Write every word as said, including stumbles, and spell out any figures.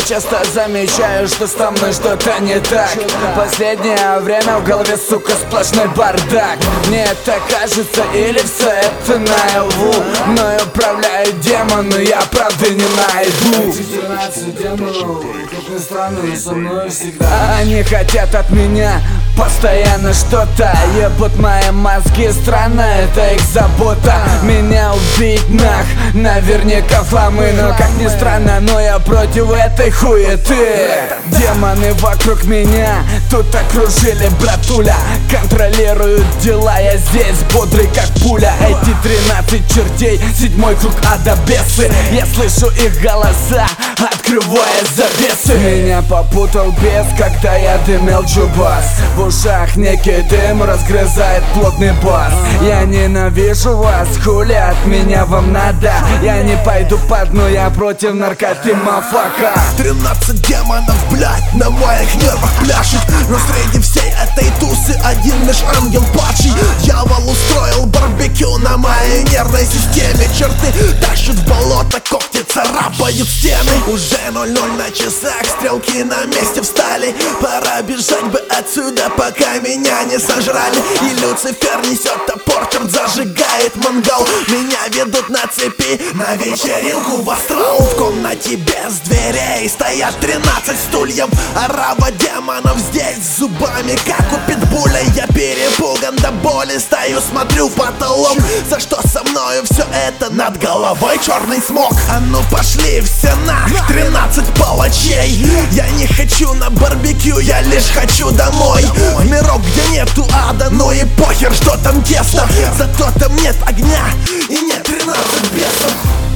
часто замечаю, что со мной что-то не так. Последнее время в голове, сука, сплошной бардак. Мне это кажется или все это наяву? Мной управляют демоны, я правды не найду. Эти тринадцать демонов, как ни странно, со мной всегда. Они хотят от меня постоянно что-то. Ебут мои мозги, странно, это их забота. Меня убить нах, наверняка фламы. Но как ни странно, но я против этой хуеты. Демоны вокруг меня тут окружили, братуля. Контролируют дела, я здесь бодрый как пуля. Эти тринадцать чертей, седьмой круг ада, бесы. Я слышу их голоса, открывая завесы. Меня попутал бес, когда я дымил джубас. В ушах некий дым разгрызает плотный бас. Я ненавижу вас, хули от меня вам надо? Я не пойду по дну, я против наркоты, мафака. Тринадцать демонов, блять, на моих нервах пляшет. Но среди всей этой тусы один лишь ангел падший. Дьявол устроил барбекю на моей нервной системе. Черты тащат в болото, когти царапают стены. Уже ноль-ноль на часах, стрелки на месте встали. Пора бежать бы отсюда, пока меня не сожрали. И Люцифер несет топор, черт зажигает мангал. Меня ведут на цепи на вечеринку в астрал. В комнате без дверей стоят тринадцать стульев. Орава демонов здесь с зубами, как у питбуля. Я перепуган до боли, стою, смотрю в потолок. За что со мною все это? Над головой черный смог. А ну пошли все нах, тринадцать палачей. Я не хочу на барбекю, я лишь хочу домой. В мирок, где нету ада, ну и похер, что там тесно. Зато там нет огня и нет тринадцать бесов.